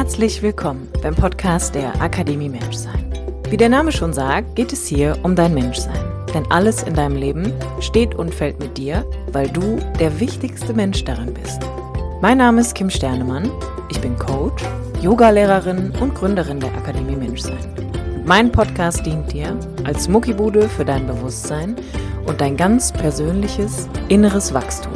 Herzlich willkommen beim Podcast der Akademie Menschsein. Wie der Name schon sagt, geht es hier um dein Menschsein. Denn alles in deinem Leben steht und fällt mit dir, weil du der wichtigste Mensch darin bist. Mein Name ist Kim Sternemann, ich bin Coach, Yogalehrerin und Gründerin der Akademie Menschsein. Und mein Podcast dient dir als Muckibude für dein Bewusstsein und dein ganz persönliches inneres Wachstum.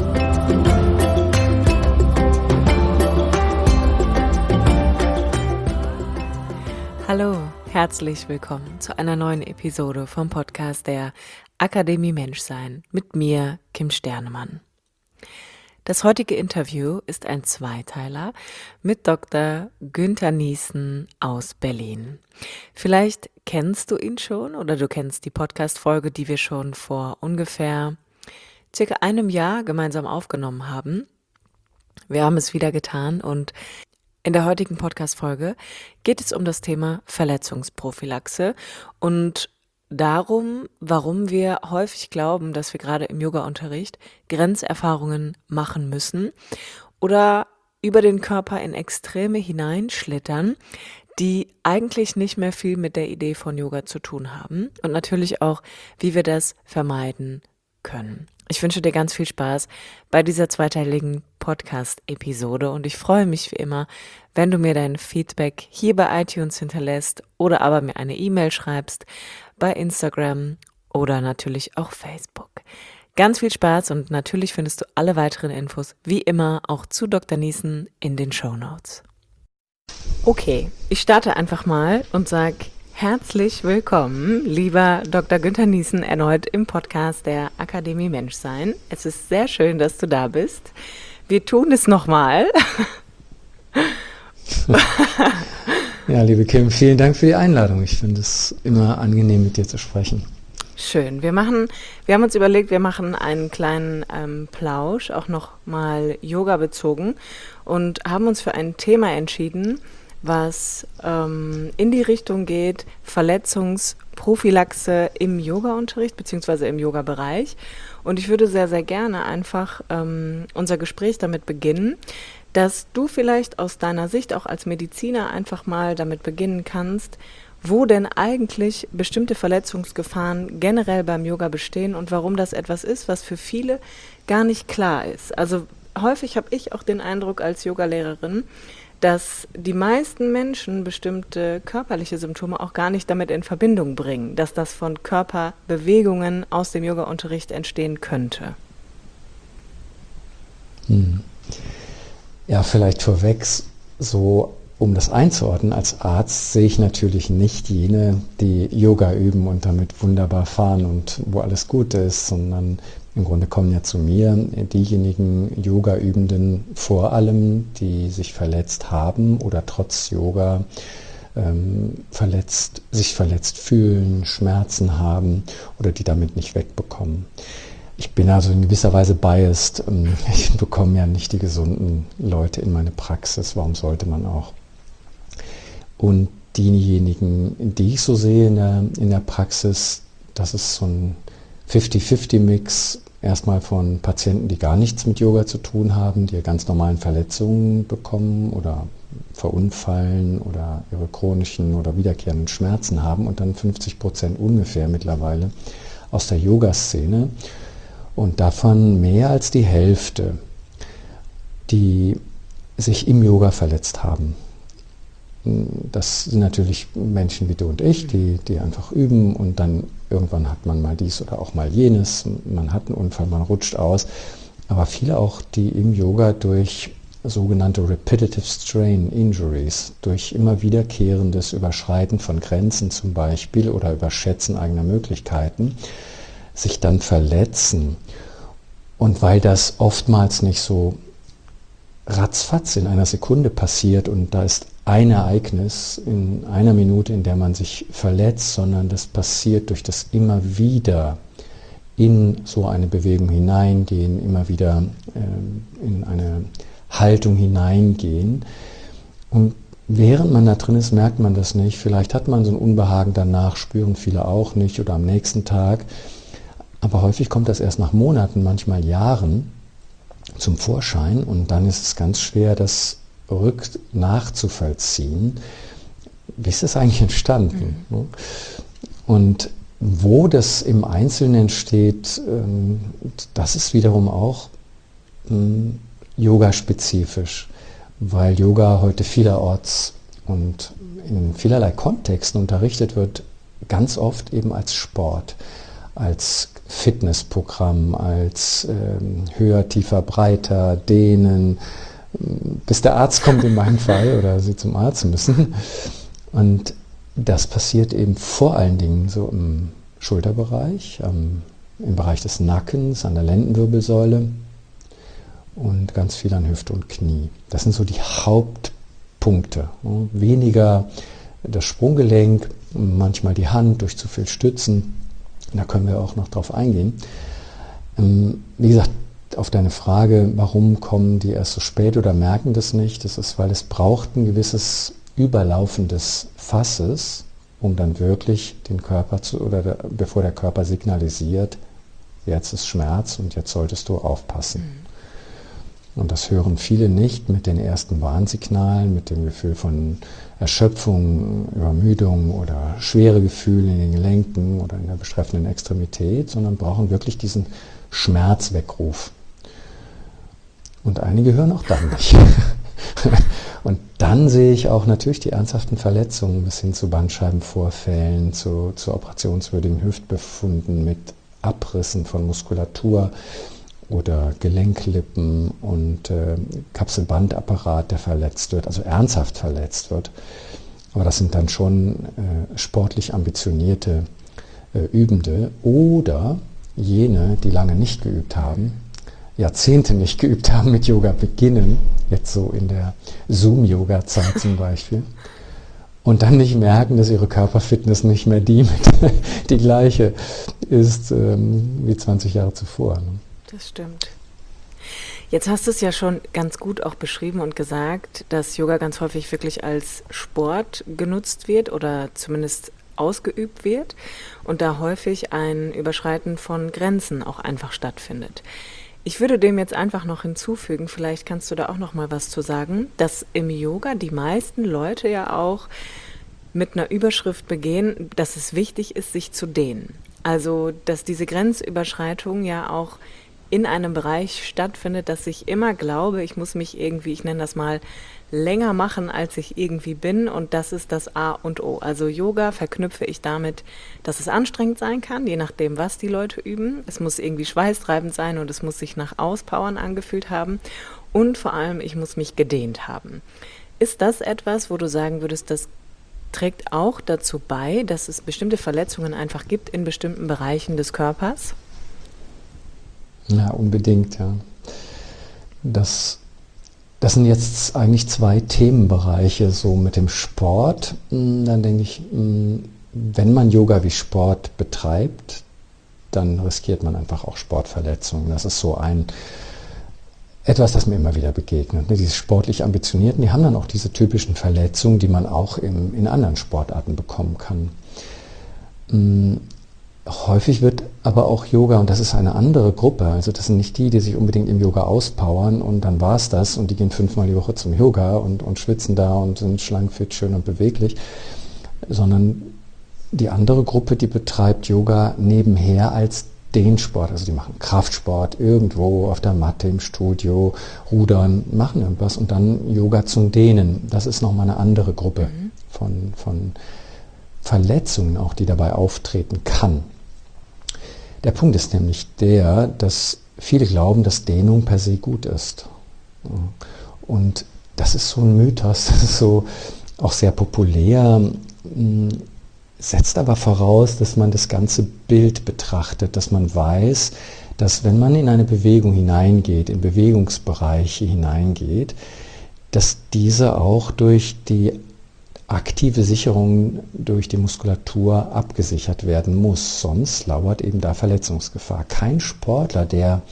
Hallo, herzlich willkommen zu einer neuen Episode vom Podcast der Akademie Menschsein mit mir, Kim Sternemann. Das heutige Interview ist ein Zweiteiler mit Dr. Günther Nießen aus Berlin. Vielleicht kennst du ihn schon oder du kennst die Podcast-Folge, die wir schon vor ungefähr circa einem Jahr gemeinsam aufgenommen haben. Wir haben es wieder getan und in der heutigen Podcast-Folge geht es um das Thema Verletzungsprophylaxe und darum, warum wir häufig glauben, dass wir gerade im Yoga-Unterricht Grenzerfahrungen machen müssen oder über den Körper in Extreme hineinschlittern, die eigentlich nicht mehr viel mit der Idee von Yoga zu tun haben und natürlich auch, wie wir das vermeiden können. Ich wünsche dir ganz viel Spaß bei dieser zweiteiligen Podcast-Episode und ich freue mich wie immer, wenn du mir dein Feedback hier bei iTunes hinterlässt oder aber mir eine E-Mail schreibst bei Instagram oder natürlich auch Facebook. Ganz viel Spaß und natürlich findest du alle weiteren Infos wie immer auch zu Dr. Nießen in den Shownotes. Okay, ich starte einfach mal und sage herzlich willkommen, lieber Dr. Günther Nießen, erneut im Podcast der Akademie Menschsein. Es ist sehr schön, dass du da bist. Wir tun es nochmal. Ja, liebe Kim, vielen Dank für die Einladung. Ich finde es immer angenehm, mit dir zu sprechen. Schön. Wir haben uns überlegt, wir machen einen kleinen Plausch, auch nochmal Yoga bezogen und haben uns für ein Thema entschieden, was in die Richtung geht, Verletzungsprophylaxe im Yoga-Unterricht bzw. im Yoga-Bereich. Und ich würde sehr, sehr gerne einfach unser Gespräch damit beginnen, dass du vielleicht aus deiner Sicht auch als Mediziner einfach mal damit beginnen kannst, wo denn eigentlich bestimmte Verletzungsgefahren generell beim Yoga bestehen und warum das etwas ist, was für viele gar nicht klar ist. Also häufig habe ich auch den Eindruck als Yogalehrerin, dass die meisten Menschen bestimmte körperliche Symptome auch gar nicht damit in Verbindung bringen, dass das von Körperbewegungen aus dem Yoga-Unterricht entstehen könnte. Ja, vielleicht vorweg, so um das einzuordnen, als Arzt sehe ich natürlich nicht jene, die Yoga üben und damit wunderbar fahren und wo alles gut ist, sondern im Grunde kommen ja zu mir diejenigen Yoga-Übenden vor allem, die sich verletzt haben oder trotz Yoga sich verletzt fühlen, Schmerzen haben oder die damit nicht wegbekommen. Ich bin also in gewisser Weise biased. Ich bekomme ja nicht die gesunden Leute in meine Praxis. Warum sollte man auch? Und diejenigen, die ich so sehe in der Praxis, das ist so ein 50-50-Mix. Erstmal von Patienten, die gar nichts mit Yoga zu tun haben, die ganz normalen Verletzungen bekommen oder verunfallen oder ihre chronischen oder wiederkehrenden Schmerzen haben und dann 50% ungefähr mittlerweile aus der Yoga-Szene. Und davon mehr als die Hälfte, die sich im Yoga verletzt haben. Das sind natürlich Menschen wie du und ich, die einfach üben und dann irgendwann hat man mal dies oder auch mal jenes. Man hat einen Unfall, man rutscht aus. Aber viele auch, die im Yoga durch sogenannte Repetitive Strain Injuries, durch immer wiederkehrendes Überschreiten von Grenzen zum Beispiel oder Überschätzen eigener Möglichkeiten, sich dann verletzen. Und weil das oftmals nicht so ratzfatz in einer Sekunde passiert und da ist ein Ereignis in einer Minute, in der man sich verletzt, sondern das passiert durch das immer wieder in so eine Bewegung hineingehen, immer wieder in eine Haltung hineingehen. Und während man da drin ist, merkt man das nicht. Vielleicht hat man so ein Unbehagen danach, spüren viele auch nicht oder am nächsten Tag. Aber häufig kommt das erst nach Monaten, manchmal Jahren zum Vorschein und dann ist es ganz schwer, das nachzuvollziehen, wie ist das eigentlich entstanden? Mhm. Und wo das im Einzelnen entsteht, das ist wiederum auch yoga-spezifisch, weil Yoga heute vielerorts und in vielerlei Kontexten unterrichtet wird, ganz oft eben als Sport, als Fitnessprogramm, als höher, tiefer, breiter, dehnen, bis der Arzt kommt in meinem Fall oder Sie zum Arzt müssen. Und das passiert eben vor allen Dingen so im Schulterbereich, im Bereich des Nackens, an der Lendenwirbelsäule und ganz viel an Hüfte und Knie. Das sind so die Hauptpunkte. Weniger das Sprunggelenk, manchmal die Hand durch zu viel Stützen. Da können wir auch noch drauf eingehen. Wie gesagt, auf deine Frage, warum kommen die erst so spät oder merken das nicht, das ist, weil es braucht ein gewisses Überlaufen des Fasses, um dann wirklich den Körper bevor der Körper signalisiert, jetzt ist Schmerz und jetzt solltest du aufpassen. Und das hören viele nicht mit den ersten Warnsignalen, mit dem Gefühl von Erschöpfung, Übermüdung oder schwere Gefühle in den Gelenken oder in der betreffenden Extremität, sondern brauchen wirklich diesen Schmerzweckruf. Und einige hören auch dann nicht. Und dann sehe ich auch natürlich die ernsthaften Verletzungen bis hin zu Bandscheibenvorfällen, zu operationswürdigen Hüftbefunden mit Abrissen von Muskulatur oder Gelenklippen und Kapselbandapparat, der verletzt wird, also ernsthaft verletzt wird. Aber das sind dann schon sportlich ambitionierte Übende oder jene, die lange nicht geübt haben, Jahrzehnte nicht geübt haben mit Yoga beginnen, jetzt so in der Zoom-Yoga-Zeit zum Beispiel, und dann nicht merken, dass ihre Körperfitness nicht mehr die gleiche ist wie 20 Jahre zuvor. Das stimmt. Jetzt hast du es ja schon ganz gut auch beschrieben und gesagt, dass Yoga ganz häufig wirklich als Sport genutzt wird oder zumindest ausgeübt wird und da häufig ein Überschreiten von Grenzen auch einfach stattfindet. Ich würde dem jetzt einfach noch hinzufügen, vielleicht kannst du da auch noch mal was zu sagen, dass im Yoga die meisten Leute ja auch mit einer Überschrift begehen, dass es wichtig ist, sich zu dehnen. Also, dass diese Grenzüberschreitung ja auch in einem Bereich stattfindet, dass ich immer glaube, ich muss mich irgendwie, ich nenne das mal, länger machen, als ich irgendwie bin, und das ist das A und O. Also Yoga verknüpfe ich damit, dass es anstrengend sein kann, je nachdem, was die Leute üben. Es muss irgendwie schweißtreibend sein und es muss sich nach Auspowern angefühlt haben und vor allem, ich muss mich gedehnt haben. Ist das etwas, wo du sagen würdest, das trägt auch dazu bei, dass es bestimmte Verletzungen einfach gibt in bestimmten Bereichen des Körpers? Ja, unbedingt, ja. Das sind jetzt eigentlich zwei Themenbereiche, so mit dem Sport. Dann denke ich, wenn man Yoga wie Sport betreibt, dann riskiert man einfach auch Sportverletzungen. Das ist so etwas, das mir immer wieder begegnet. Diese sportlich Ambitionierten, die haben dann auch diese typischen Verletzungen, die man auch in anderen Sportarten bekommen kann. Häufig wird aber auch Yoga, und das ist eine andere Gruppe, also das sind nicht die, die sich unbedingt im Yoga auspowern und dann war es das und die gehen 5-mal die Woche zum Yoga und schwitzen da und sind schlank, fit, schön und beweglich, sondern die andere Gruppe, die betreibt Yoga nebenher als Dehnsport, also die machen Kraftsport irgendwo auf der Matte im Studio, rudern, machen irgendwas und dann Yoga zum Dehnen. Das ist nochmal eine andere Gruppe von Verletzungen auch, die dabei auftreten kann. Der Punkt ist nämlich der, dass viele glauben, dass Dehnung per se gut ist. Und das ist so ein Mythos, das ist so auch sehr populär, setzt aber voraus, dass man das ganze Bild betrachtet, dass man weiß, dass wenn man in eine Bewegung hineingeht, in Bewegungsbereiche hineingeht, dass diese auch durch die aktive Sicherung durch die Muskulatur abgesichert werden muss, sonst lauert eben da Verletzungsgefahr. Kein Sportler, der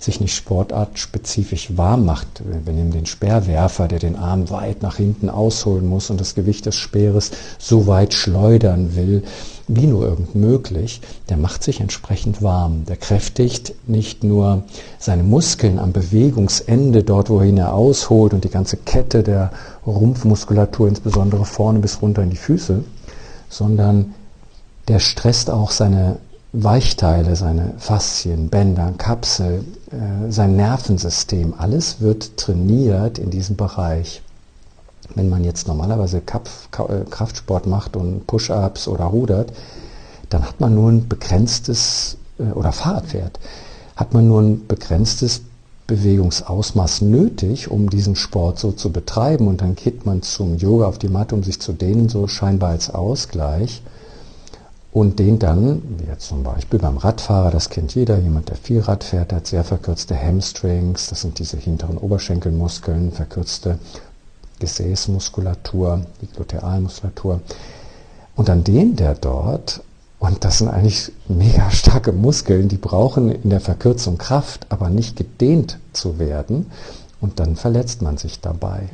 sich nicht sportartspezifisch warm macht. Wir nehmen den Speerwerfer, der den Arm weit nach hinten ausholen muss und das Gewicht des Speeres so weit schleudern will, wie nur irgend möglich, der macht sich entsprechend warm. Der kräftigt nicht nur seine Muskeln am Bewegungsende, dort wohin er ausholt und die ganze Kette der Rumpfmuskulatur, insbesondere vorne bis runter in die Füße, sondern der stresst auch seine Weichteile, seine Faszien, Bänder, Kapsel, sein Nervensystem. Alles wird trainiert in diesem Bereich. Wenn man jetzt normalerweise Kraftsport macht und Push-Ups oder rudert, dann hat man nur ein begrenztes, oder Fahrrad fährt, hat man nur ein begrenztes Bewegungsausmaß nötig, um diesen Sport so zu betreiben. Und dann geht man zum Yoga auf die Matte, um sich zu dehnen, so scheinbar als Ausgleich. Und den dann, wie jetzt zum Beispiel beim Radfahrer, das kennt jeder, jemand, der viel Rad fährt, der hat sehr verkürzte Hamstrings, das sind diese hinteren Oberschenkelmuskeln, verkürzte Gesäßmuskulatur, die Glutealmuskulatur. Und dann dehnt der dort, und das sind eigentlich mega starke Muskeln, die brauchen in der Verkürzung Kraft, aber nicht gedehnt zu werden. Und dann verletzt man sich dabei.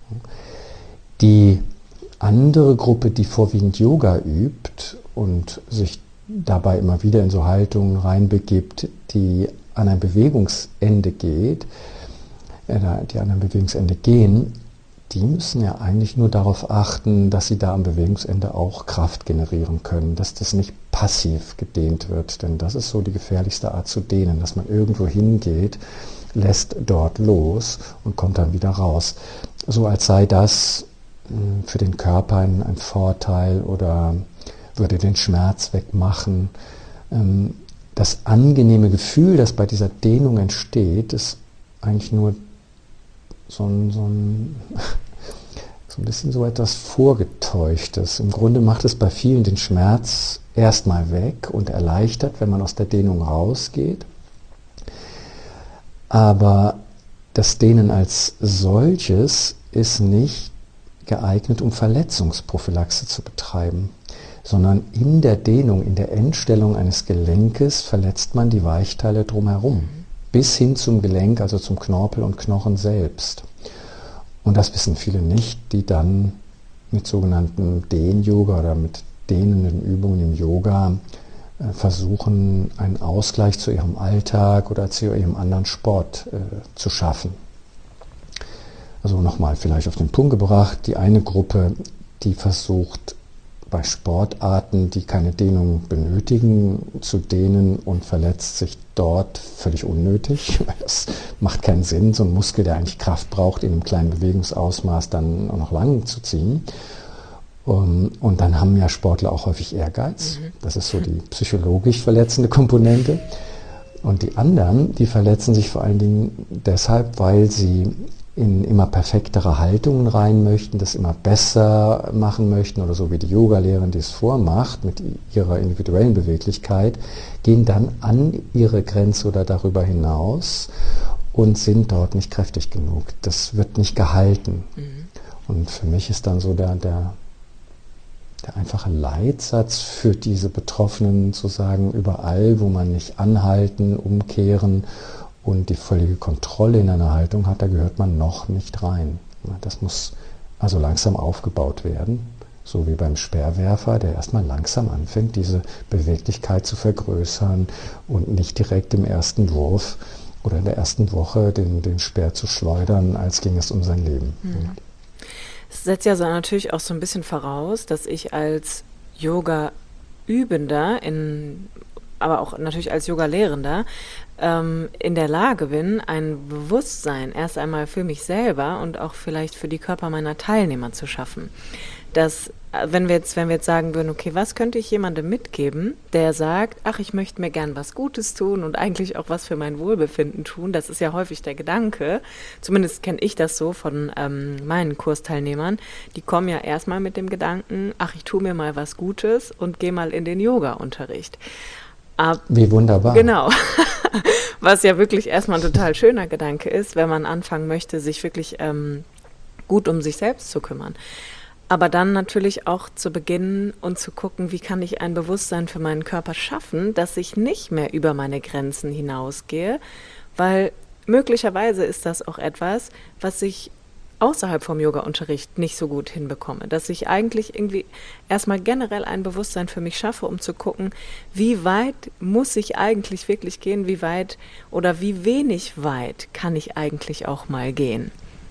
Die andere Gruppe, die vorwiegend Yoga übt und sich dabei immer wieder in so Haltungen reinbegibt, die an ein Bewegungsende geht, die an ein Bewegungsende gehen, die müssen ja eigentlich nur darauf achten, dass sie da am Bewegungsende auch Kraft generieren können, dass das nicht passiv gedehnt wird, denn das ist so die gefährlichste Art zu dehnen, dass man irgendwo hingeht, lässt dort los und kommt dann wieder raus. So als sei das für den Körper ein Vorteil oder würde den Schmerz wegmachen. Das angenehme Gefühl, das bei dieser Dehnung entsteht, ist eigentlich nur so ein bisschen so etwas Vorgetäuschtes. Im Grunde macht es bei vielen den Schmerz erstmal weg und erleichtert, wenn man aus der Dehnung rausgeht. Aber das Dehnen als solches ist nicht geeignet, um Verletzungsprophylaxe zu betreiben, sondern in der Dehnung, in der Endstellung eines Gelenkes verletzt man die Weichteile drumherum, bis hin zum Gelenk, also zum Knorpel und Knochen selbst. Und das wissen viele nicht, die dann mit sogenannten Dehn-Yoga oder mit dehnenden Übungen im Yoga versuchen, einen Ausgleich zu ihrem Alltag oder zu ihrem anderen Sport zu schaffen. Also nochmal vielleicht auf den Punkt gebracht, die eine Gruppe, die versucht bei Sportarten, die keine Dehnung benötigen, zu dehnen und verletzt sich dort völlig unnötig, weil das macht keinen Sinn, so ein Muskel, der eigentlich Kraft braucht, in einem kleinen Bewegungsausmaß dann auch noch lang zu ziehen. Und dann haben ja Sportler auch häufig Ehrgeiz, das ist so die psychologisch verletzende Komponente. Und die anderen, die verletzen sich vor allen Dingen deshalb, weil sie in immer perfektere Haltungen rein möchten, das immer besser machen möchten oder so wie die Yogalehrerin, die es vormacht mit ihrer individuellen Beweglichkeit, gehen dann an ihre Grenze oder darüber hinaus und sind dort nicht kräftig genug. Das wird nicht gehalten. Und für mich ist dann so der einfache Leitsatz für diese Betroffenen zu sagen, überall, wo man nicht anhalten, umkehren und die völlige Kontrolle in einer Haltung hat, da gehört man noch nicht rein. Das muss also langsam aufgebaut werden, so wie beim Speerwerfer, der erstmal langsam anfängt, diese Beweglichkeit zu vergrößern und nicht direkt im ersten Wurf oder in der ersten Woche den Speer zu schleudern, als ging es um sein Leben. Es setzt ja so natürlich auch so ein bisschen voraus, dass ich als Yoga-Übender, aber auch natürlich als Yoga-Lehrender, in der Lage bin, ein Bewusstsein erst einmal für mich selber und auch vielleicht für die Körper meiner Teilnehmer zu schaffen. Dass, wenn wir jetzt sagen würden, okay, was könnte ich jemandem mitgeben, der sagt, ach, ich möchte mir gern was Gutes tun und eigentlich auch was für mein Wohlbefinden tun, das ist ja häufig der Gedanke, zumindest kenne ich das so von meinen Kursteilnehmern, die kommen ja erstmal mit dem Gedanken, ach, ich tue mir mal was Gutes und gehe mal in den Yoga-Unterricht. Wie wunderbar. Genau, was ja wirklich erstmal ein total schöner Gedanke ist, wenn man anfangen möchte, sich wirklich gut um sich selbst zu kümmern. Aber dann natürlich auch zu beginnen und zu gucken, wie kann ich ein Bewusstsein für meinen Körper schaffen, dass ich nicht mehr über meine Grenzen hinausgehe, weil möglicherweise ist das auch etwas, was ich außerhalb vom Yoga-Unterricht nicht so gut hinbekomme, dass ich eigentlich irgendwie erstmal generell ein Bewusstsein für mich schaffe, um zu gucken, wie weit muss ich eigentlich wirklich gehen, wie weit oder wie wenig weit kann ich eigentlich auch mal gehen.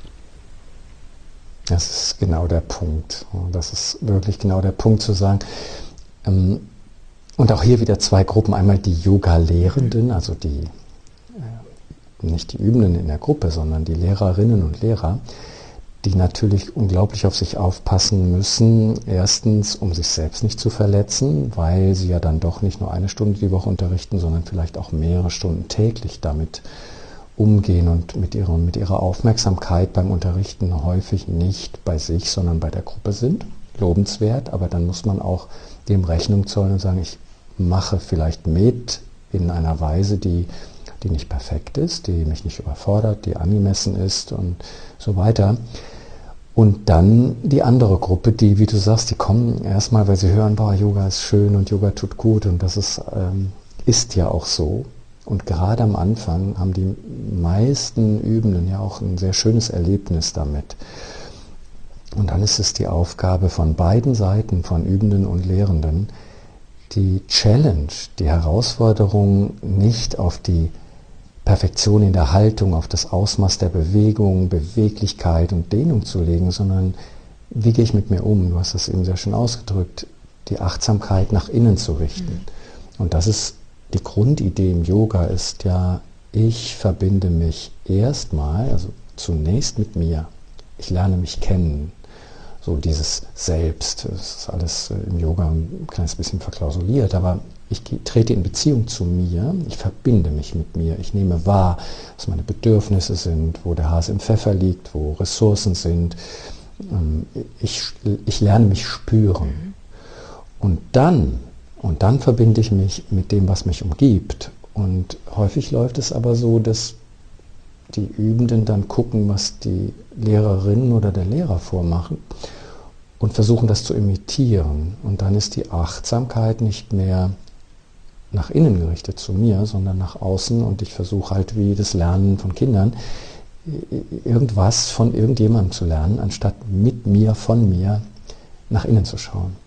Das ist genau der Punkt. Das ist wirklich genau der Punkt zu sagen. Und auch hier wieder zwei Gruppen. Einmal die Yoga-Lehrenden, also nicht die Übenden in der Gruppe, sondern die Lehrerinnen und Lehrer, die natürlich unglaublich auf sich aufpassen müssen. Erstens, um sich selbst nicht zu verletzen, weil sie ja dann doch nicht nur 1 Stunde die Woche unterrichten, sondern vielleicht auch mehrere Stunden täglich damit umgehen und mit ihrer Aufmerksamkeit beim Unterrichten häufig nicht bei sich, sondern bei der Gruppe sind. Lobenswert, aber dann muss man auch dem Rechnung zollen und sagen, ich mache vielleicht mit in einer Weise, die nicht perfekt ist, die mich nicht überfordert, die angemessen ist und so weiter. Und dann die andere Gruppe, die, wie du sagst, die kommen erstmal, weil sie hören, boah, Yoga ist schön und Yoga tut gut und das ist ja auch so. Und gerade am Anfang haben die meisten Übenden ja auch ein sehr schönes Erlebnis damit. Und dann ist es die Aufgabe von beiden Seiten, von Übenden und Lehrenden, die Challenge, die Herausforderung nicht auf die Perfektion in der Haltung, auf das Ausmaß der Bewegung, Beweglichkeit und Dehnung zu legen, sondern wie gehe ich mit mir um? Du hast das eben sehr schön ausgedrückt, die Achtsamkeit nach innen zu richten. Und das ist die Grundidee im Yoga, ist ja, ich verbinde mich erstmal, also zunächst mit mir. Ich lerne mich kennen. So dieses Selbst, das ist alles im Yoga ein kleines bisschen verklausuliert, aber ich trete in Beziehung zu mir, ich verbinde mich mit mir, ich nehme wahr, was meine Bedürfnisse sind, wo der Hase im Pfeffer liegt, wo Ressourcen sind. Ich lerne mich spüren. Und dann verbinde ich mich mit dem, was mich umgibt. Und häufig läuft es aber so, dass die Übenden dann gucken, was die Lehrerinnen oder der Lehrer vormachen und versuchen das zu imitieren. Und dann ist die Achtsamkeit nicht mehr nach innen gerichtet zu mir, sondern nach außen und ich versuche halt wie das Lernen von Kindern, irgendwas von irgendjemandem zu lernen, anstatt mit mir, von mir nach innen zu schauen.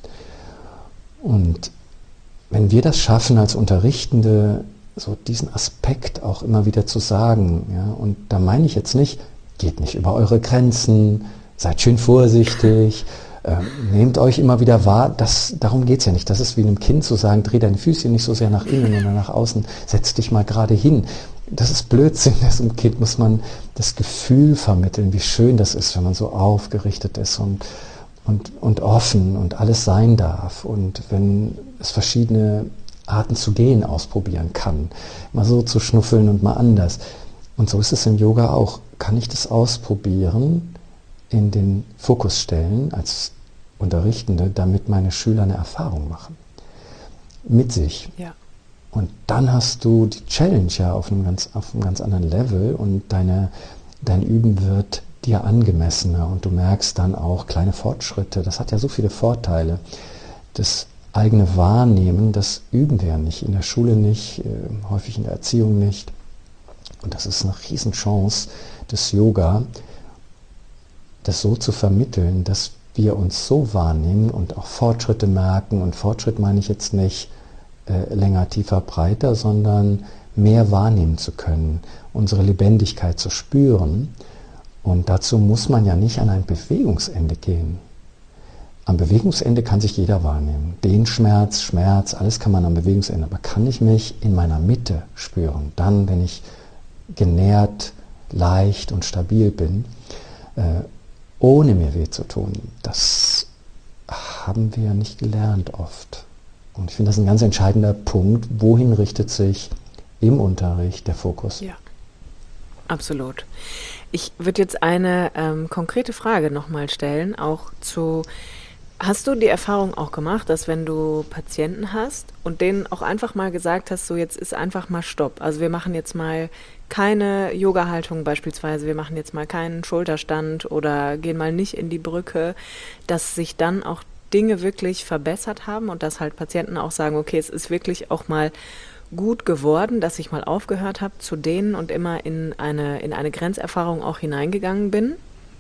Und wenn wir das schaffen als Unterrichtende, so diesen Aspekt auch immer wieder zu sagen, ja, und da meine ich jetzt nicht, geht nicht über eure Grenzen, seid schön vorsichtig, nehmt euch immer wieder wahr, darum geht es ja nicht. Das ist wie einem Kind zu sagen, dreh deine Füße nicht so sehr nach innen oder nach außen, setz dich mal gerade hin. Das ist Blödsinn, dem Kind muss man das Gefühl vermitteln, wie schön das ist, wenn man so aufgerichtet ist und offen und alles sein darf und wenn es verschiedene Arten zu gehen ausprobieren kann, mal so zu schnuffeln und mal anders. Und so ist es im Yoga auch. Kann ich das ausprobieren, in den Fokus stellen als Unterrichtende, damit meine Schüler eine Erfahrung machen mit sich. Ja. Und dann hast du die Challenge ja auf einem ganz anderen Level und dein Üben wird dir angemessener und du merkst dann auch kleine Fortschritte. Das hat ja so viele Vorteile. Das eigene Wahrnehmen, das üben wir ja nicht, in der Schule nicht, häufig in der Erziehung nicht. Und das ist eine Riesenchance des Yoga, das so zu vermitteln, dass wir uns so wahrnehmen und auch Fortschritte merken. Und Fortschritt meine ich jetzt nicht länger, tiefer, breiter, sondern mehr wahrnehmen zu können, unsere Lebendigkeit zu spüren. Und dazu muss man ja nicht an ein Bewegungsende gehen. Am Bewegungsende kann sich jeder wahrnehmen. Den Schmerz, alles kann man am Bewegungsende. Aber kann ich mich in meiner Mitte spüren? Dann, wenn ich genährt, leicht und stabil bin, ohne mir weh zu tun. Das haben wir ja nicht gelernt oft. Und ich finde das ein ganz entscheidender Punkt. Wohin richtet sich im Unterricht der Fokus? Ja, absolut. Ich würde jetzt eine konkrete Frage nochmal stellen, auch zu, hast du die Erfahrung auch gemacht, dass wenn du Patienten hast und denen auch einfach mal gesagt hast, so jetzt ist einfach mal Stopp. Also wir machen jetzt mal keine Yoga-Haltung beispielsweise, wir machen jetzt mal keinen Schulterstand oder gehen mal nicht in die Brücke, dass sich dann auch Dinge wirklich verbessert haben und dass halt Patienten auch sagen, okay, es ist wirklich auch mal gut geworden, dass ich mal aufgehört habe zu dehnen und immer in eine Grenzerfahrung auch hineingegangen bin?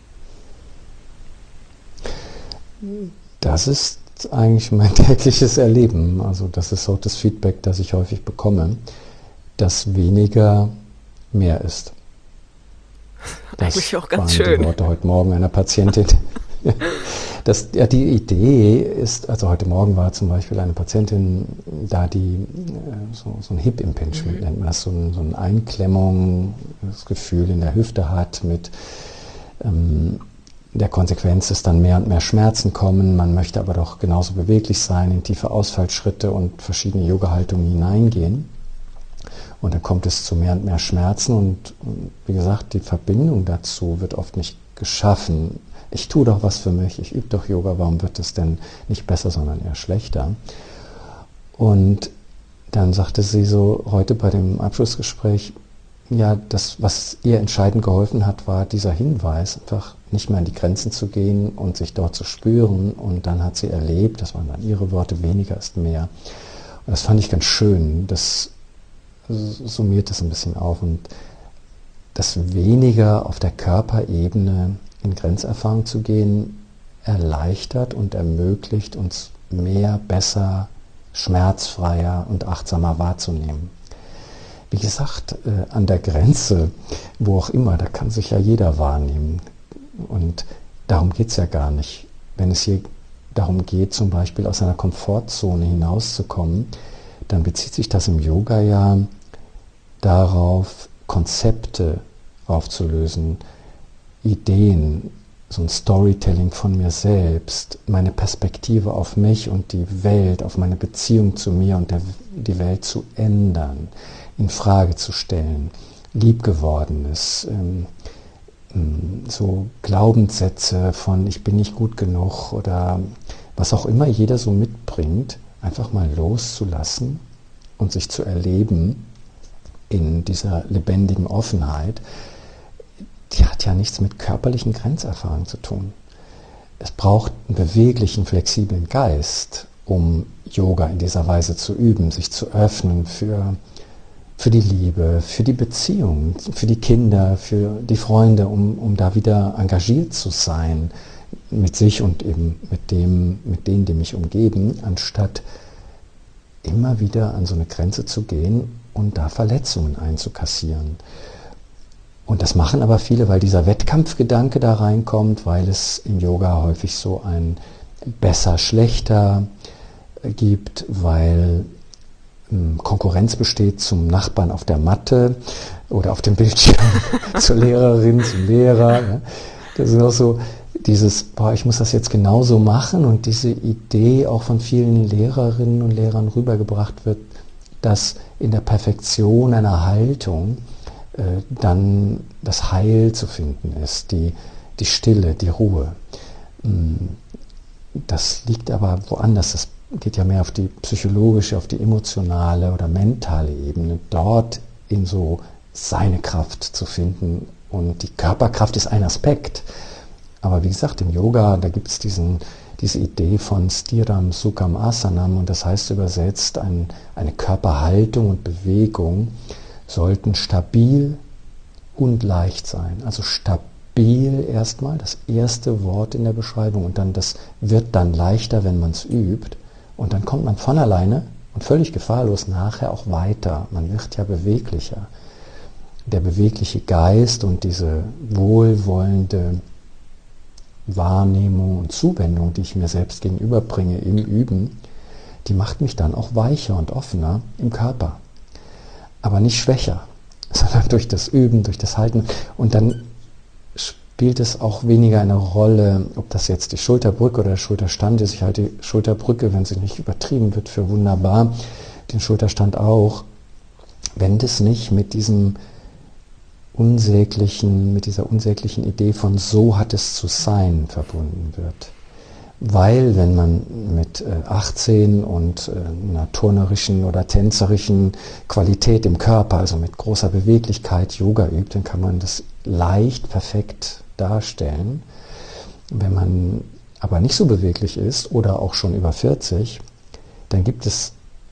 Das ist eigentlich mein tägliches Erleben. Also das ist auch das Feedback, das ich häufig bekomme, dass weniger mehr ist. Das eigentlich auch ganz waren schön. die Worte heute Morgen einer Patientin. Die Idee ist, also heute Morgen war zum Beispiel eine Patientin da, die so ein Hip Impingement nennt man das, so ein Einklemmungsgefühl in der Hüfte hat mit der Konsequenz ist dann mehr und mehr Schmerzen kommen, man möchte aber doch genauso beweglich sein, in tiefe Ausfallschritte und verschiedene Yoga-Haltungen hineingehen. Und dann kommt es zu mehr und mehr Schmerzen und wie gesagt, die Verbindung dazu wird oft nicht geschaffen. Ich tue doch was für mich, ich übe doch Yoga, warum wird es denn nicht besser, sondern eher schlechter? Und dann sagte sie so heute bei dem Abschlussgespräch, ja, das, was ihr entscheidend geholfen hat, war dieser Hinweis, einfach nicht mehr an die Grenzen zu gehen und sich dort zu spüren. Und dann hat sie erlebt, das waren dann ihre Worte, weniger ist mehr. Und das fand ich ganz schön, das summiert das ein bisschen auf. Und das weniger auf der Körperebene in Grenzerfahrung zu gehen, erleichtert und ermöglicht uns mehr, besser, schmerzfreier und achtsamer wahrzunehmen. Wie gesagt, an der Grenze, wo auch immer, da kann sich ja jeder wahrnehmen. Und darum geht es ja gar nicht. Wenn es hier darum geht, zum Beispiel aus einer Komfortzone hinauszukommen, dann bezieht sich das im Yoga ja darauf, Konzepte aufzulösen, Ideen, so ein Storytelling von mir selbst, meine Perspektive auf mich und die Welt, auf meine Beziehung zu mir und die Welt zu ändern, in Frage zu stellen, Liebgewordenes, so Glaubenssätze von ich bin nicht gut genug oder was auch immer jeder so mitbringt, einfach mal loszulassen und sich zu erleben in dieser lebendigen Offenheit, die hat ja nichts mit körperlichen Grenzerfahrungen zu tun. Es braucht einen beweglichen, flexiblen Geist, um Yoga in dieser Weise zu üben, sich zu öffnen für die Liebe, für die Beziehung, für die Kinder, für die Freunde, um da wieder engagiert zu sein mit sich und eben mit denen, die mich umgeben, anstatt immer wieder an so eine Grenze zu gehen und da Verletzungen einzukassieren. Und das machen aber viele, weil dieser Wettkampfgedanke da reinkommt, weil es im Yoga häufig so ein besser, schlechter gibt, weil Konkurrenz besteht zum Nachbarn auf der Matte oder auf dem Bildschirm, zur Lehrerin, zum Lehrer. Ja. Das ist auch so dieses, ich muss das jetzt genauso machen und diese Idee auch von vielen Lehrerinnen und Lehrern rübergebracht wird, dass in der Perfektion einer Haltung dann das Heil zu finden ist, die Stille, die Ruhe. Das liegt aber woanders, das geht ja mehr auf die psychologische, auf die emotionale oder mentale Ebene, dort in so seine Kraft zu finden. Und die Körperkraft ist ein Aspekt. Aber wie gesagt, im Yoga, da gibt es diese Idee von Stiram Sukham Asanam und das heißt übersetzt, eine Körperhaltung und Bewegung sollten stabil und leicht sein. Also stabil erstmal, das erste Wort in der Beschreibung und dann das wird dann leichter, wenn man es übt. Und dann kommt man von alleine und völlig gefahrlos nachher auch weiter. Man wird ja beweglicher. Der bewegliche Geist und diese wohlwollende Wahrnehmung und Zuwendung, die ich mir selbst gegenüberbringe im Üben, die macht mich dann auch weicher und offener im Körper. Aber nicht schwächer, sondern durch das Üben, durch das Halten. Und dann spielt es auch weniger eine Rolle, ob das jetzt die Schulterbrücke oder der Schulterstand ist. Ich halte die Schulterbrücke, wenn sie nicht übertrieben wird, für wunderbar. Den Schulterstand auch. Wenn das nicht mit dieser unsäglichen Idee von so hat es zu sein verbunden wird. Weil wenn man mit 18 und einer turnerischen oder tänzerischen Qualität im Körper, also mit großer Beweglichkeit Yoga übt, dann kann man das leicht perfekt darstellen. Wenn man aber nicht so beweglich ist oder auch schon über 40, dann gibt es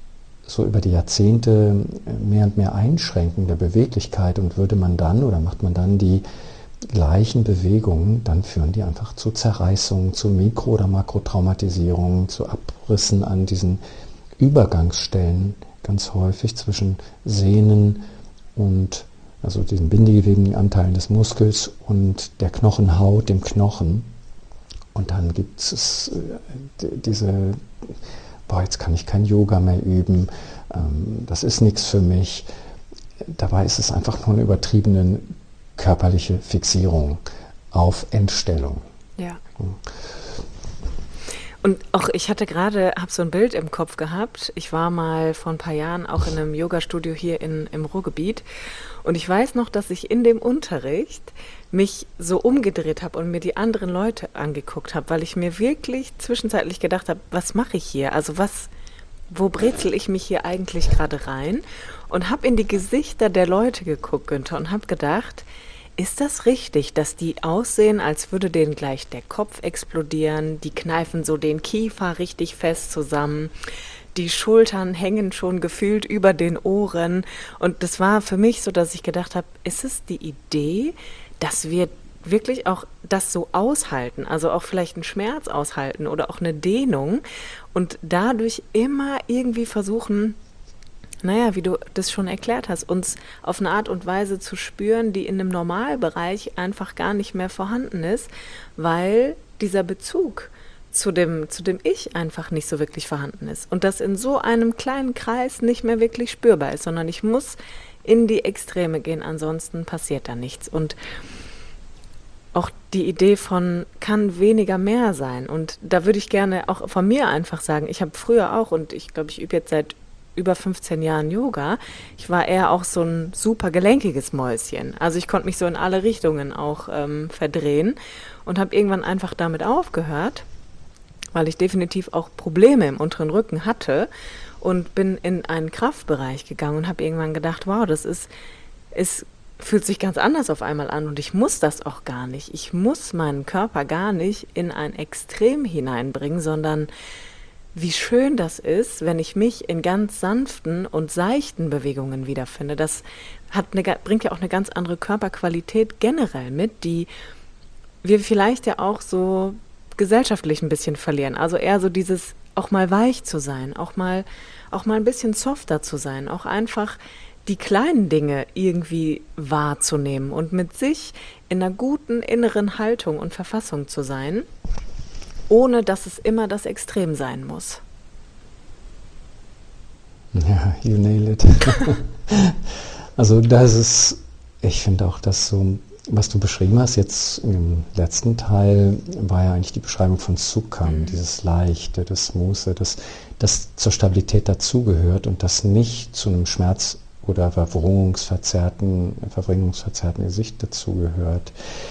so über die Jahrzehnte mehr und mehr einschränken der Beweglichkeit, und würde man dann oder macht man dann die gleichen Bewegungen, dann führen die einfach zu Zerreißungen, zu Mikro- oder Makrotraumatisierungen, zu Abrissen an diesen Übergangsstellen, ganz häufig zwischen Sehnen und also diesen bindegewebigen Anteilen des Muskels und der Knochenhaut, dem Knochen. Und dann gibt es diese, jetzt kann ich kein Yoga mehr üben, das ist nichts für mich. Dabei ist es einfach nur eine übertriebene körperliche Fixierung auf Entstellung. Ja. Und auch ich habe so ein Bild im Kopf gehabt. Ich war mal vor ein paar Jahren auch in einem Yoga-Studio hier im Ruhrgebiet. Und ich weiß noch, dass ich in dem Unterricht mich so umgedreht habe und mir die anderen Leute angeguckt habe, weil ich mir wirklich zwischenzeitlich gedacht habe, was mache ich hier? Also wo brezel ich mich hier eigentlich gerade rein? Und habe in die Gesichter der Leute geguckt, Günther, und habe gedacht, ist das richtig, dass die aussehen, als würde denen gleich der Kopf explodieren, die kneifen so den Kiefer richtig fest zusammen, die Schultern hängen schon gefühlt über den Ohren, und das war für mich so, dass ich gedacht habe, ist es die Idee, dass wir wirklich auch das so aushalten, also auch vielleicht einen Schmerz aushalten oder auch eine Dehnung und dadurch immer irgendwie versuchen, naja, wie du das schon erklärt hast, uns auf eine Art und Weise zu spüren, die in einem Normalbereich einfach gar nicht mehr vorhanden ist, weil dieser Bezug zu dem Ich einfach nicht so wirklich vorhanden ist. Und das in so einem kleinen Kreis nicht mehr wirklich spürbar ist, sondern ich muss in die Extreme gehen, ansonsten passiert da nichts. Und auch die Idee von kann weniger mehr sein. Und da würde ich gerne auch von mir einfach sagen, ich habe früher auch, und ich glaube, ich übe jetzt seit über 15 Jahren Yoga. Ich war eher auch so ein super gelenkiges Mäuschen. Also ich konnte mich so in alle Richtungen auch verdrehen und habe irgendwann einfach damit aufgehört, weil ich definitiv auch Probleme im unteren Rücken hatte und bin in einen Kraftbereich gegangen und habe irgendwann gedacht, wow, es fühlt sich ganz anders auf einmal an und ich muss das auch gar nicht. Ich muss meinen Körper gar nicht in ein Extrem hineinbringen, sondern wie schön das ist, wenn ich mich in ganz sanften und seichten Bewegungen wiederfinde. Das bringt ja auch eine ganz andere Körperqualität generell mit, die wir vielleicht ja auch so gesellschaftlich ein bisschen verlieren. Also eher so dieses auch mal weich zu sein, auch mal ein bisschen softer zu sein, auch einfach die kleinen Dinge irgendwie wahrzunehmen und mit sich in einer guten inneren Haltung und Verfassung zu sein, ohne dass es immer das Extrem sein muss. Ja, you nail it. Also ich finde auch, dass so, was du beschrieben hast jetzt im letzten Teil, war ja eigentlich die Beschreibung von Sukham, dieses Leichte, das Smooth, das zur Stabilität dazugehört und das nicht zu einem Schmerz- oder verwringungsverzerrten Gesicht dazugehört.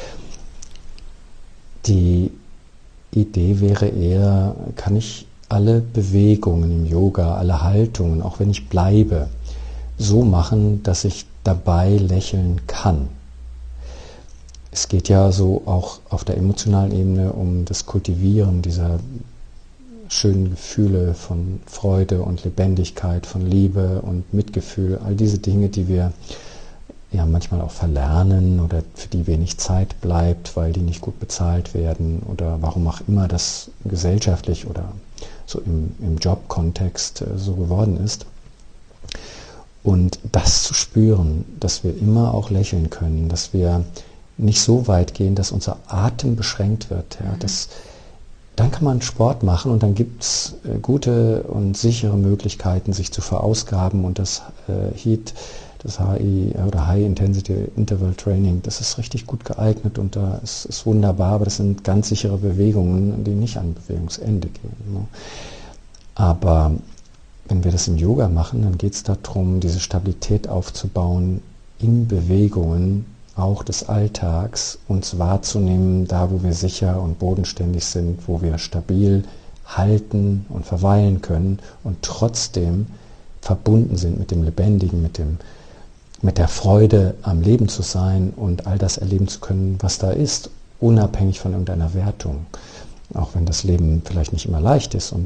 Die Idee wäre eher, kann ich alle Bewegungen im Yoga, alle Haltungen, auch wenn ich bleibe, so machen, dass ich dabei lächeln kann. Es geht ja so auch auf der emotionalen Ebene um das Kultivieren dieser schönen Gefühle von Freude und Lebendigkeit, von Liebe und Mitgefühl, all diese Dinge, die wir ja manchmal auch verlernen oder für die wenig Zeit bleibt, weil die nicht gut bezahlt werden oder warum auch immer das gesellschaftlich oder so im Jobkontext so geworden ist. Und das zu spüren, dass wir immer auch lächeln können, dass wir nicht so weit gehen, dass unser Atem beschränkt wird. Ja, dann kann man Sport machen und dann gibt es gute und sichere Möglichkeiten, sich zu verausgaben und das das HI oder High Intensity Interval Training, das ist richtig gut geeignet und da ist wunderbar, aber das sind ganz sichere Bewegungen, die nicht an Bewegungsende gehen. Ne? Aber wenn wir das im Yoga machen, dann geht es darum, diese Stabilität aufzubauen in Bewegungen, auch des Alltags, uns wahrzunehmen, da wo wir sicher und bodenständig sind, wo wir stabil halten und verweilen können und trotzdem verbunden sind mit dem Lebendigen, mit der Freude am Leben zu sein und all das erleben zu können, was da ist, unabhängig von irgendeiner Wertung. Auch wenn das Leben vielleicht nicht immer leicht ist und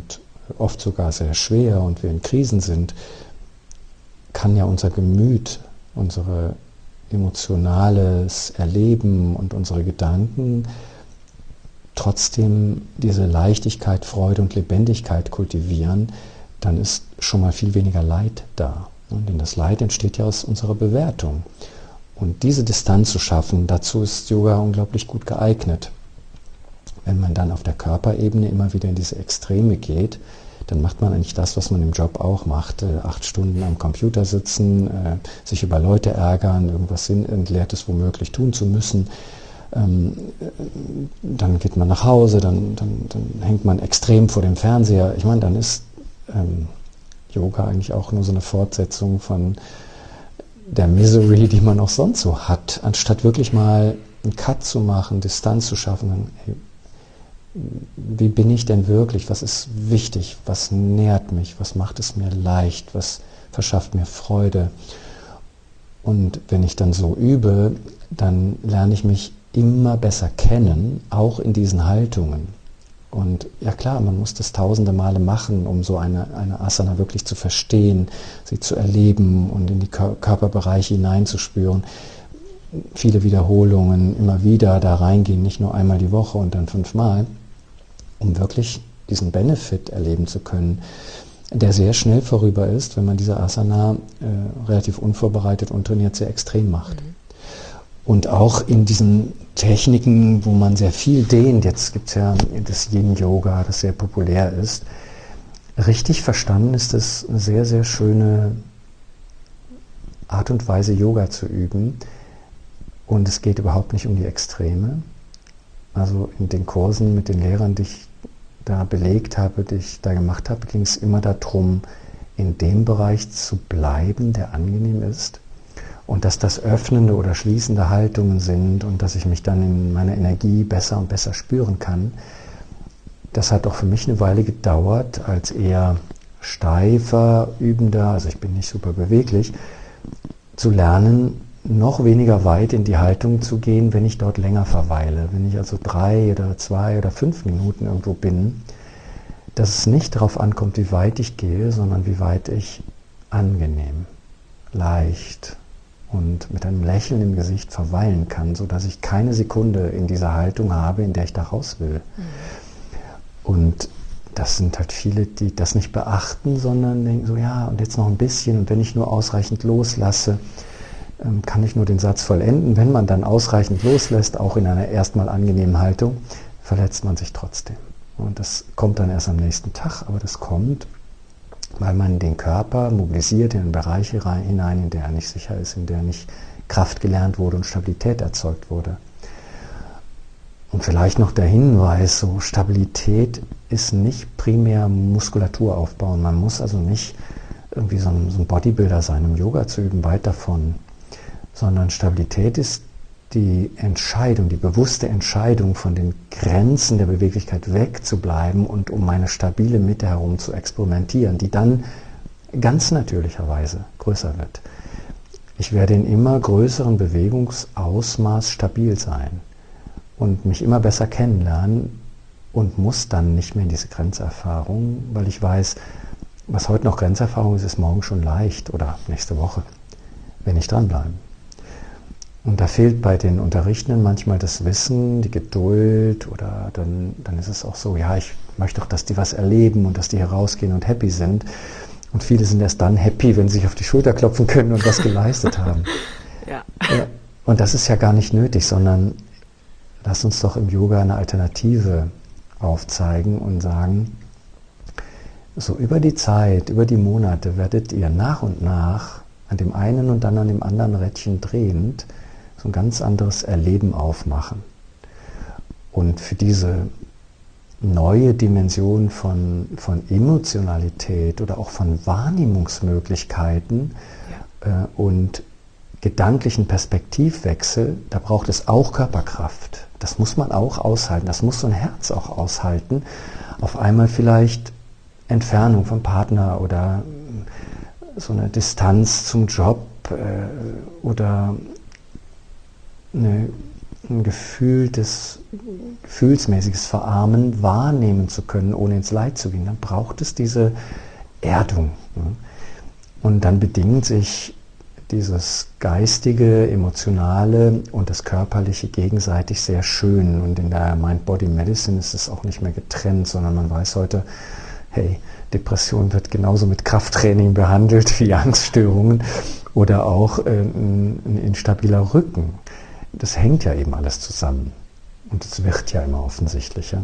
oft sogar sehr schwer und wir in Krisen sind, kann ja unser Gemüt, unser emotionales Erleben und unsere Gedanken trotzdem diese Leichtigkeit, Freude und Lebendigkeit kultivieren, dann ist schon mal viel weniger Leid da. Denn das Leid entsteht ja aus unserer Bewertung. Und diese Distanz zu schaffen, dazu ist Yoga unglaublich gut geeignet. Wenn man dann auf der Körperebene immer wieder in diese Extreme geht, dann macht man eigentlich das, was man im Job auch macht. 8 Stunden am Computer sitzen, sich über Leute ärgern, irgendwas Sinnentleertes womöglich tun zu müssen. Dann geht man nach Hause, dann hängt man extrem vor dem Fernseher. Ich meine, dann ist Yoga eigentlich auch nur so eine Fortsetzung von der Misery, die man auch sonst so hat. Anstatt wirklich mal einen Cut zu machen, Distanz zu schaffen, dann, hey, wie bin ich denn wirklich? Was ist wichtig? Was nährt mich? Was macht es mir leicht? Was verschafft mir Freude? Und wenn ich dann so übe, dann lerne ich mich immer besser kennen, auch in diesen Haltungen. Und ja klar, man muss das tausende Male machen, um so eine Asana wirklich zu verstehen, sie zu erleben und in die Körperbereiche hineinzuspüren. Viele Wiederholungen, immer wieder da reingehen, nicht nur einmal die Woche und dann 5-mal, um wirklich diesen Benefit erleben zu können, der sehr schnell vorüber ist, wenn man diese Asana relativ unvorbereitet und trainiert sehr extrem macht. Und auch in diesen Techniken, wo man sehr viel dehnt, jetzt gibt es ja das Yin-Yoga, das sehr populär ist, richtig verstanden ist es eine sehr, sehr schöne Art und Weise, Yoga zu üben. Und es geht überhaupt nicht um die Extreme. Also in den Kursen mit den Lehrern, die ich da belegt habe, die ich da gemacht habe, ging es immer darum, in dem Bereich zu bleiben, der angenehm ist. Und dass das öffnende oder schließende Haltungen sind und dass ich mich dann in meiner Energie besser und besser spüren kann. Das hat auch für mich eine Weile gedauert, als eher steifer, übender, also ich bin nicht super beweglich, zu lernen, noch weniger weit in die Haltung zu gehen, wenn ich dort länger verweile. Wenn ich also 3 oder 2 oder 5 Minuten irgendwo bin, dass es nicht darauf ankommt, wie weit ich gehe, sondern wie weit ich angenehm, leicht und mit einem Lächeln im Gesicht verweilen kann, sodass ich keine Sekunde in dieser Haltung habe, in der ich da raus will. Und das sind halt viele, die das nicht beachten, sondern denken so, ja, und jetzt noch ein bisschen, und wenn ich nur ausreichend loslasse, kann ich nur den Satz vollenden. Wenn man dann ausreichend loslässt, auch in einer erstmal angenehmen Haltung, verletzt man sich trotzdem. Und das kommt dann erst am nächsten Tag, aber das kommt, weil man den Körper mobilisiert in einen Bereich hinein, in der er nicht sicher ist, in der nicht Kraft gelernt wurde und Stabilität erzeugt wurde. Und vielleicht noch der Hinweis, so Stabilität ist nicht primär Muskulatur aufbauen. Man muss also nicht irgendwie so ein Bodybuilder sein, um Yoga zu üben, weit davon. Sondern Stabilität ist die Entscheidung, die bewusste Entscheidung, von den Grenzen der Beweglichkeit wegzubleiben und um meine stabile Mitte herum zu experimentieren, die dann ganz natürlicherweise größer wird. Ich werde in immer größeren Bewegungsausmaß stabil sein und mich immer besser kennenlernen und muss dann nicht mehr in diese Grenzerfahrung, weil ich weiß, was heute noch Grenzerfahrung ist, ist morgen schon leicht oder nächste Woche, wenn ich dranbleibe. Und da fehlt bei den Unterrichtenden manchmal das Wissen, die Geduld oder dann ist es auch so, ja, ich möchte doch, dass die was erleben und dass die herausgehen und happy sind. Und viele sind erst dann happy, wenn sie sich auf die Schulter klopfen können und was geleistet haben. Ja. Und das ist ja gar nicht nötig, sondern lass uns doch im Yoga eine Alternative aufzeigen und sagen, so über die Zeit, über die Monate werdet ihr nach und nach an dem einen und dann an dem anderen Rädchen drehend so ein ganz anderes Erleben aufmachen. Und für diese neue Dimension von Emotionalität oder auch von Wahrnehmungsmöglichkeiten und gedanklichen Perspektivwechsel, da braucht es auch Körperkraft. Das muss man auch aushalten, das muss so ein Herz auch aushalten. Auf einmal vielleicht Entfernung vom Partner oder so eine Distanz zum Job oder eine ein gefühlsmäßiges Verarmen wahrnehmen zu können, ohne ins Leid zu gehen, dann braucht es diese Erdung. Und dann bedingt sich dieses Geistige, Emotionale und das Körperliche gegenseitig sehr schön. Und in der Mind-Body-Medicine ist es auch nicht mehr getrennt, sondern man weiß heute, hey, Depression wird genauso mit Krafttraining behandelt wie Angststörungen oder auch ein instabiler Rücken. Das hängt ja eben alles zusammen. Und es wird ja immer offensichtlicher.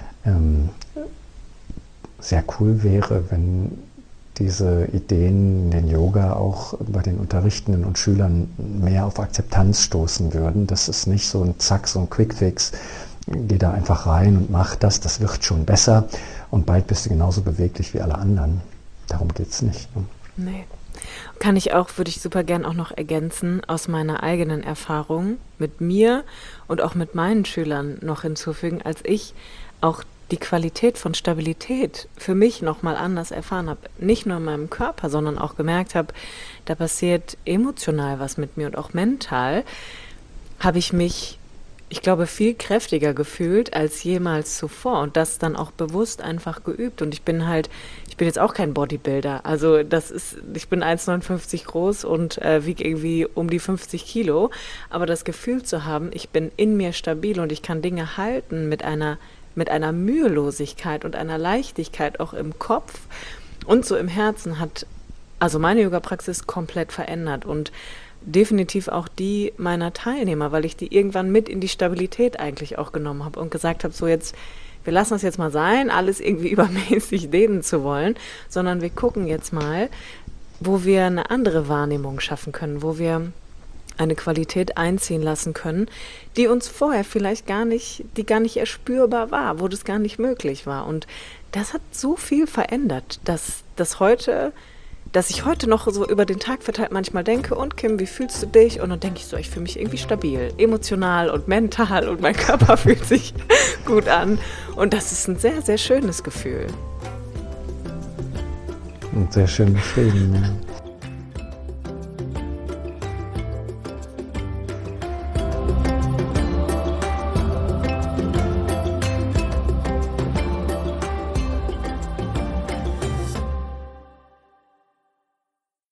Sehr cool wäre, wenn diese Ideen in den Yoga auch bei den Unterrichtenden und Schülern mehr auf Akzeptanz stoßen würden. Das ist nicht so ein Zack, so ein Quickfix. Geh da einfach rein und mach das, das wird schon besser. Und bald bist du genauso beweglich wie alle anderen. Darum geht es nicht. Ne? Nee. Würde ich super gern auch noch ergänzen, aus meiner eigenen Erfahrung mit mir und auch mit meinen Schülern noch hinzufügen, als ich auch die Qualität von Stabilität für mich nochmal anders erfahren habe. Nicht nur in meinem Körper, sondern auch gemerkt habe, da passiert emotional was mit mir und auch mental, habe ich mich, ich glaube, viel kräftiger gefühlt als jemals zuvor und das dann auch bewusst einfach geübt. Und ich bin jetzt auch kein Bodybuilder. Also ich bin 1,59 groß und wiege irgendwie um die 50 Kilo. Aber das Gefühl zu haben, ich bin in mir stabil und ich kann Dinge halten mit einer Mühelosigkeit und einer Leichtigkeit auch im Kopf und so im Herzen hat also meine Yoga-Praxis komplett verändert und definitiv auch die meiner Teilnehmer, weil ich die irgendwann mit in die Stabilität eigentlich auch genommen habe und gesagt habe, so jetzt, wir lassen das jetzt mal sein, alles irgendwie übermäßig dehnen zu wollen, sondern wir gucken jetzt mal, wo wir eine andere Wahrnehmung schaffen können, wo wir eine Qualität einziehen lassen können, die uns vorher vielleicht gar nicht erspürbar war, wo das gar nicht möglich war. Und das hat so viel verändert, dass ich heute noch so über den Tag verteilt manchmal denke, und Kim, wie fühlst du dich? Und dann denke ich so, ich fühle mich irgendwie stabil, emotional und mental und mein Körper fühlt sich gut an. Und das ist ein sehr, sehr schönes Gefühl. Und sehr schön beschrieben, ja.